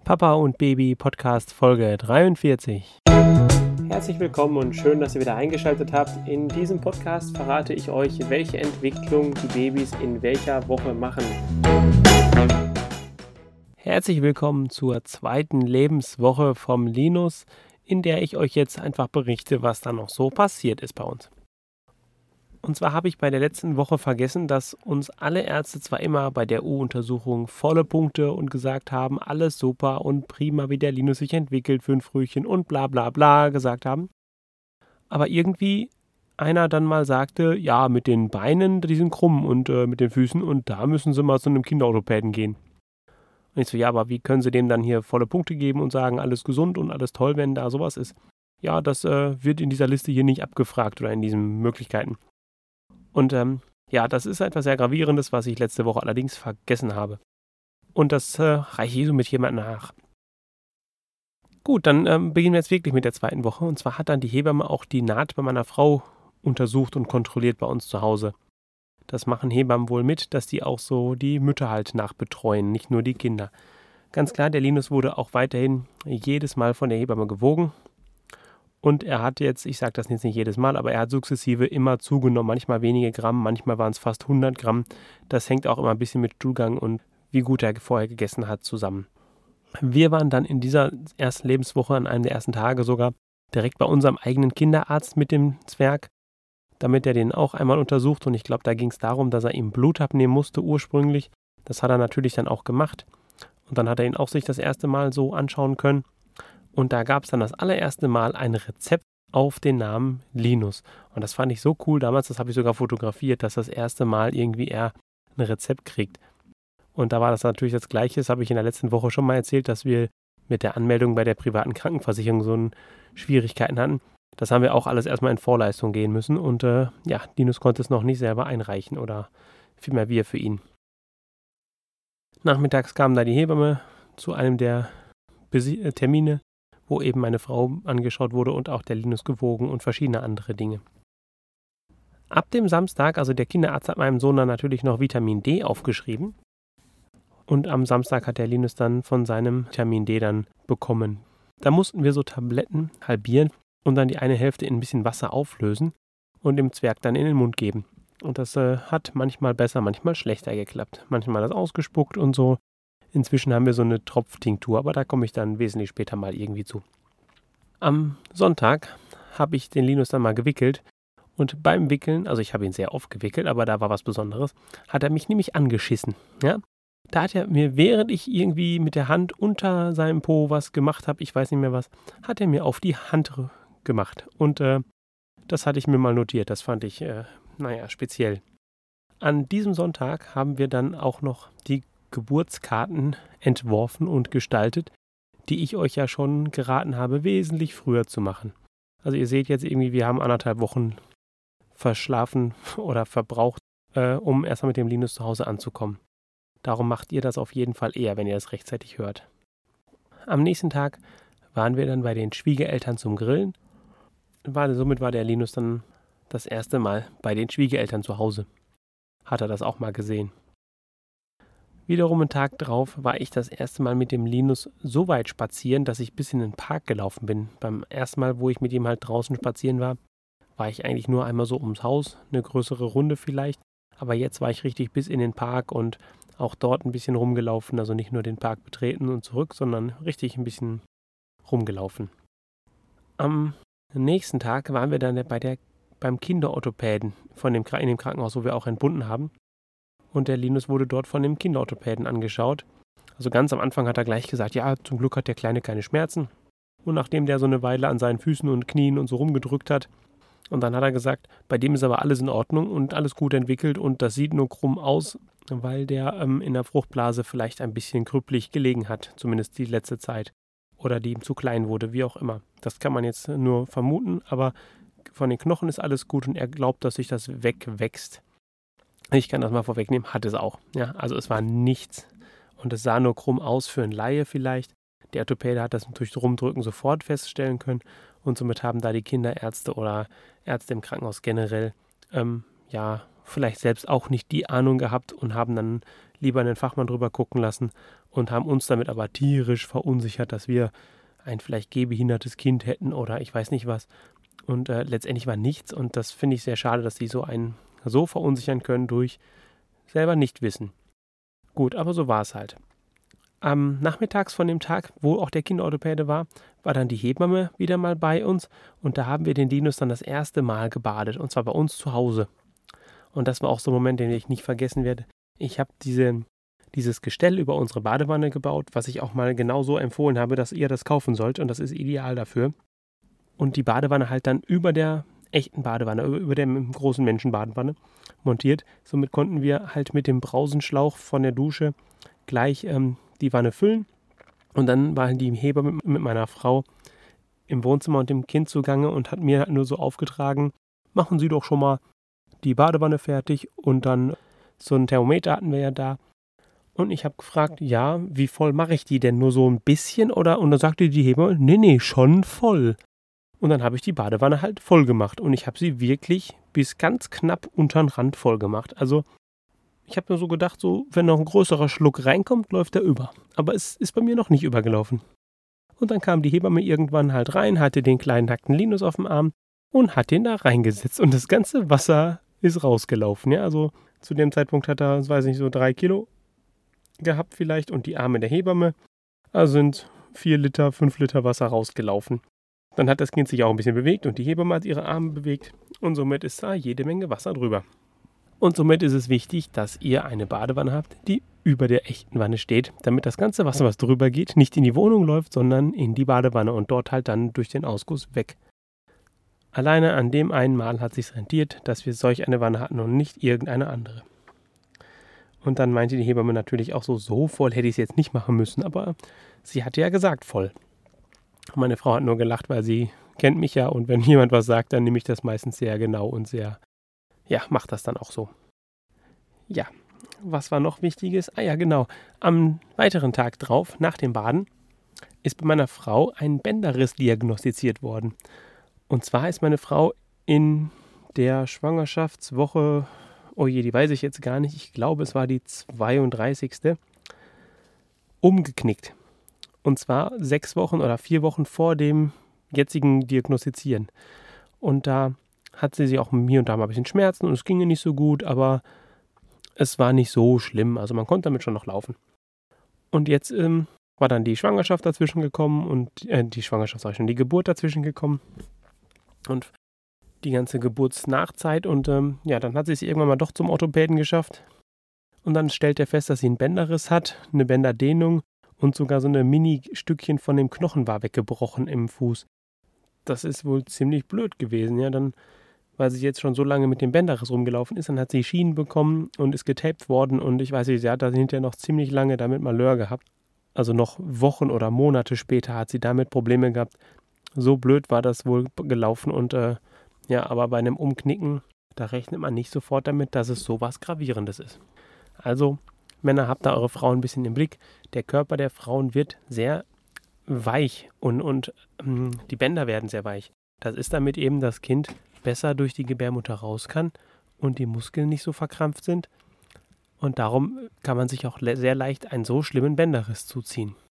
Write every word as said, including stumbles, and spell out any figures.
Papa und Baby Podcast Folge dreiundvierzig. Herzlich willkommen und schön, dass ihr wieder eingeschaltet habt. In diesem Podcast verrate ich euch, welche Entwicklung die Babys in welcher Woche machen. Herzlich willkommen zur zweiten Lebenswoche vom Linus, in der ich euch jetzt einfach berichte, was da noch so passiert ist bei uns. Und zwar habe ich bei der letzten Woche vergessen, dass uns alle Ärzte zwar immer bei der U-Untersuchung volle Punkte und gesagt haben, alles super und prima, wie der Linus sich entwickelt für ein Frühchen und bla bla bla gesagt haben. Aber irgendwie einer dann mal sagte, ja, mit den Beinen, die sind krumm und äh, mit den Füßen und da müssen sie mal zu einem Kinderorthopäden gehen. Und ich so, ja, aber wie können sie dem dann hier volle Punkte geben und sagen, alles gesund und alles toll, wenn da sowas ist? Ja, das äh, wird in dieser Liste hier nicht abgefragt oder in diesen Möglichkeiten. Und ähm, ja, das ist etwas sehr Gravierendes, was ich letzte Woche allerdings vergessen habe. Und das äh, reiche ich so mit jemandem nach. Gut, dann ähm, beginnen wir jetzt wirklich mit der zweiten Woche. Und zwar hat dann die Hebamme auch die Naht bei meiner Frau untersucht und kontrolliert bei uns zu Hause. Das machen Hebammen wohl mit, dass die auch so die Mütter halt nachbetreuen, nicht nur die Kinder. Ganz klar, der Linus wurde auch weiterhin jedes Mal von der Hebamme gewogen. Und er hat jetzt, ich sage das jetzt nicht jedes Mal, aber er hat sukzessive immer zugenommen. Manchmal wenige Gramm, manchmal waren es fast hundert Gramm. Das hängt auch immer ein bisschen mit Stuhlgang und wie gut er vorher gegessen hat zusammen. Wir waren dann in dieser ersten Lebenswoche, an einem der ersten Tage sogar, direkt bei unserem eigenen Kinderarzt mit dem Zwerg, damit er den auch einmal untersucht. Und ich glaube, da ging es darum, dass er ihm Blut abnehmen musste ursprünglich. Das hat er natürlich dann auch gemacht. Und dann hat er ihn auch sich das erste Mal so anschauen können. Und da gab es dann das allererste Mal ein Rezept auf den Namen Linus. Und das fand ich so cool damals, das habe ich sogar fotografiert, dass das erste Mal irgendwie er ein Rezept kriegt. Und da war das natürlich das Gleiche, das habe ich in der letzten Woche schon mal erzählt, dass wir mit der Anmeldung bei der privaten Krankenversicherung so ein Schwierigkeiten hatten. Das haben wir auch alles erstmal in Vorleistung gehen müssen. Und äh, ja, Linus konnte es noch nicht selber einreichen oder vielmehr wir für ihn. Nachmittags kam da die Hebamme zu einem der Besi- Termine, wo eben meine Frau angeschaut wurde und auch der Linus gewogen und verschiedene andere Dinge. Ab dem Samstag, also der Kinderarzt hat meinem Sohn dann natürlich noch Vitamin D aufgeschrieben. Und am Samstag hat der Linus dann von seinem Vitamin D dann bekommen. Da mussten wir so Tabletten halbieren und dann die eine Hälfte in ein bisschen Wasser auflösen und dem Zwerg dann in den Mund geben. Und das äh, hat manchmal besser, manchmal schlechter geklappt. Manchmal das ausgespuckt und so. Inzwischen haben wir so eine Tropftinktur, aber da komme ich dann wesentlich später mal irgendwie zu. Am Sonntag habe ich den Linus dann mal gewickelt und beim Wickeln, also ich habe ihn sehr oft gewickelt, aber da war was Besonderes, hat er mich nämlich angeschissen. Ja? Da hat er mir, während ich irgendwie mit der Hand unter seinem Po was gemacht habe, ich weiß nicht mehr was, hat er mir auf die Hand gemacht. Und äh, das hatte ich mir mal notiert, das fand ich, äh, naja, speziell. An diesem Sonntag haben wir dann auch noch die Geburtskarten entworfen und gestaltet, die ich euch ja schon geraten habe, wesentlich früher zu machen. Also ihr seht jetzt irgendwie, wir haben anderthalb Wochen verschlafen oder verbraucht, äh, um erstmal mit dem Linus zu Hause anzukommen. Darum macht ihr das auf jeden Fall eher, wenn ihr das rechtzeitig hört. Am nächsten Tag waren wir dann bei den Schwiegereltern zum Grillen. War, somit war der Linus dann das erste Mal bei den Schwiegereltern zu Hause. Hat er das auch mal gesehen. Wiederum einen Tag drauf war ich das erste Mal mit dem Linus so weit spazieren, dass ich bis in den Park gelaufen bin. Beim ersten Mal, wo ich mit ihm halt draußen spazieren war, war ich eigentlich nur einmal so ums Haus, eine größere Runde vielleicht. Aber jetzt war ich richtig bis in den Park und auch dort ein bisschen rumgelaufen. Also nicht nur den Park betreten und zurück, sondern richtig ein bisschen rumgelaufen. Am nächsten Tag waren wir dann bei der, beim Kinderorthopäden von dem, in dem Krankenhaus, wo wir auch entbunden haben. Und der Linus wurde dort von dem Kinderorthopäden angeschaut. Also ganz am Anfang hat er gleich gesagt, ja, zum Glück hat der Kleine keine Schmerzen. Und nachdem der so eine Weile an seinen Füßen und Knien und so rumgedrückt hat, und dann hat er gesagt, bei dem ist aber alles in Ordnung und alles gut entwickelt und das sieht nur krumm aus, weil der ähm, in der Fruchtblase vielleicht ein bisschen krüppelig gelegen hat, zumindest die letzte Zeit. Oder die ihm zu klein wurde, wie auch immer. Das kann man jetzt nur vermuten, aber von den Knochen ist alles gut und er glaubt, dass sich das wegwächst. Ich kann das mal vorwegnehmen, hat es auch. Ja, also es war nichts und es sah nur krumm aus für einen Laie vielleicht. Der Orthopäde hat das durch Rumdrücken sofort feststellen können und somit haben da die Kinderärzte oder Ärzte im Krankenhaus generell ähm, ja vielleicht selbst auch nicht die Ahnung gehabt und haben dann lieber einen Fachmann drüber gucken lassen und haben uns damit aber tierisch verunsichert, dass wir ein vielleicht gehbehindertes Kind hätten oder ich weiß nicht was. Und äh, letztendlich war nichts und das finde ich sehr schade, dass die so einen so verunsichern können durch selber Nichtwissen. Gut, aber so war es halt. Am Nachmittags von dem Tag, wo auch der Kinderorthopäde war, war dann die Hebamme wieder mal bei uns und da haben wir den Linus dann das erste Mal gebadet und zwar bei uns zu Hause. Und das war auch so ein Moment, den ich nicht vergessen werde. Ich habe diese, dieses Gestell über unsere Badewanne gebaut, was ich auch mal genau so empfohlen habe, dass ihr das kaufen sollt und das ist ideal dafür. Und die Badewanne halt dann über der echten Badewanne, über der großen Menschenbadewanne montiert. Somit konnten wir halt mit dem Brausenschlauch von der Dusche gleich ähm, die Wanne füllen. Und dann war die Hebamme mit, mit meiner Frau im Wohnzimmer und dem Kind zugange und hat mir halt nur so aufgetragen, machen Sie doch schon mal die Badewanne fertig und dann so ein Thermometer hatten wir ja da. Und ich habe gefragt, ja, wie voll mache ich die denn? Nur so ein bisschen? Oder? Und dann sagte die Hebamme, nee, nee, schon voll. Und dann habe ich die Badewanne halt voll gemacht. Und ich habe sie wirklich bis ganz knapp unter den Rand voll gemacht. Also ich habe mir so gedacht, so wenn noch ein größerer Schluck reinkommt, läuft er über. Aber es ist bei mir noch nicht übergelaufen. Und dann kam die Hebamme irgendwann halt rein, hatte den kleinen nackten Linus auf dem Arm und hat den da reingesetzt. Und das ganze Wasser ist rausgelaufen. Ja, also zu dem Zeitpunkt hat er, weiß ich nicht, so drei Kilo gehabt vielleicht. Und die Arme der Hebamme, also sind vier Liter, fünf Liter Wasser rausgelaufen. Dann hat das Kind sich auch ein bisschen bewegt und die Hebamme hat ihre Arme bewegt und somit ist da jede Menge Wasser drüber. Und somit ist es wichtig, dass ihr eine Badewanne habt, die über der echten Wanne steht, damit das ganze Wasser, was drüber geht, nicht in die Wohnung läuft, sondern in die Badewanne und dort halt dann durch den Ausguss weg. Alleine an dem einen Mal hat sich's rentiert, dass wir solch eine Wanne hatten und nicht irgendeine andere. Und dann meinte die Hebamme natürlich auch so, so voll hätte ich es jetzt nicht machen müssen, aber sie hatte ja gesagt voll. Meine Frau hat nur gelacht, weil sie kennt mich ja und wenn jemand was sagt, dann nehme ich das meistens sehr genau und sehr, ja, macht das dann auch so. Ja, was war noch Wichtiges? Ah ja, genau, am weiteren Tag drauf, nach dem Baden, ist bei meiner Frau ein Bänderriss diagnostiziert worden. Und zwar ist meine Frau in der Schwangerschaftswoche, oh je, die weiß ich jetzt gar nicht, ich glaube es war die zweiunddreißigste umgeknickt. Und zwar sechs Wochen oder vier Wochen vor dem jetzigen Diagnostizieren. Und da hat sie sich auch hier und da mal ein bisschen Schmerzen und es ging ihr nicht so gut, aber es war nicht so schlimm. Also man konnte damit schon noch laufen. Und jetzt ähm, war dann die Schwangerschaft dazwischen gekommen und äh, die Schwangerschaft, sag ich schon, die Geburt dazwischen gekommen. Und die ganze Geburtsnachzeit. Und ähm, ja, dann hat sie es irgendwann mal doch zum Orthopäden geschafft. Und dann stellt er fest, dass sie einen Bänderriss hat, eine Bänderdehnung. Und sogar so eine Mini-Stückchen von dem Knochen war weggebrochen im Fuß. Das ist wohl ziemlich blöd gewesen, ja. Dann, weil sie jetzt schon so lange mit dem Bänderriss rumgelaufen ist, dann hat sie Schienen bekommen und ist getaped worden. Und ich weiß nicht, sie hat da hinterher noch ziemlich lange damit Malheur gehabt. Also noch Wochen oder Monate später hat sie damit Probleme gehabt. So blöd war das wohl gelaufen. Und äh, ja, aber bei einem Umknicken, da rechnet man nicht sofort damit, dass es sowas Gravierendes ist. Also Männer, habt da eure Frauen ein bisschen im Blick. Der Körper der Frauen wird sehr weich und, und ähm, die Bänder werden sehr weich. Das ist damit eben das Kind besser durch die Gebärmutter raus kann und die Muskeln nicht so verkrampft sind. Und darum kann man sich auch le- sehr leicht einen so schlimmen Bänderriss zuziehen.